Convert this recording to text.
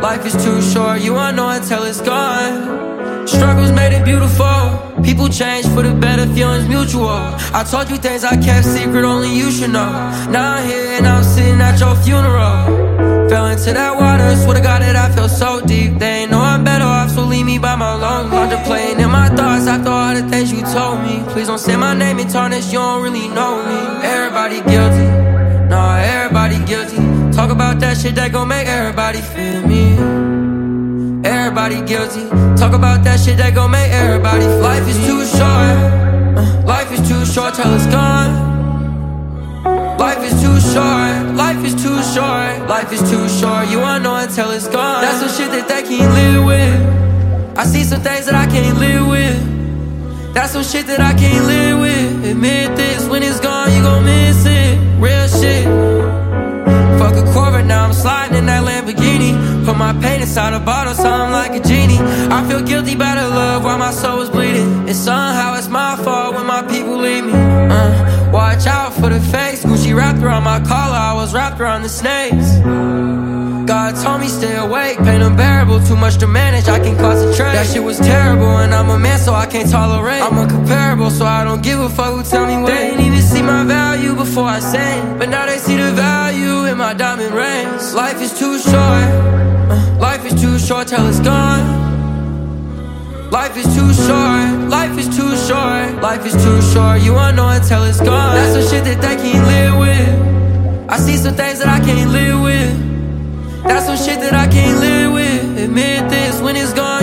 Life is too short, you won't know until it's gone. Struggles made it beautiful. People change for the better, feelings mutual. I told you things I kept secret, only you should know. Now I'm here and I'm sitting at your funeral. Fell into that water, swear to God that I feel so deep. They ain't know I'm better off, so leave me by my lonely. Contemplating in my thoughts after all the things you told me. Please don't say my name and tarnish, you don't really know me. Everybody guilty, nah, everybody guilty. Talk about that shit that gon' make everybody feel me. Everybody guilty. Talk about that shit that gon' make everybody feel. Life is too short, life is too short till it's gone. Life is too short, life is too short, life is too short, you won't know until it's gone. That's some shit that they can't live with. I see some things that I can't live with. That's some shit that I can't live with. Admit this, when it's gone you gon' miss it. Real shit. Fuck a Corvette, now I'm sliding in that Lamborghini. Put my pain inside a bottle, so I'm like a genie. I feel guilty about the love while my soul is bleeding. And somehow it's my fault when my people leave me. Watch out for the fakes. Gucci wrapped around my collar, I was wrapped around the snakes. God told me stay awake, pain unbearable, too much to manage, I can't concentrate. That shit was terrible and I'm a man so I can't tolerate. I'm incomparable so I don't give a fuck who tell me what. They ain't even see my value before I sang, but now they see the value in my diamond rings. Life is too short, life is too short till it's gone. Life is too short, life is too short, life is too short, you won't know until it's gone. That's some shit that they can't live with. I see some things that I can't live with. That's some shit that I can't live with. Admit this, when it's gone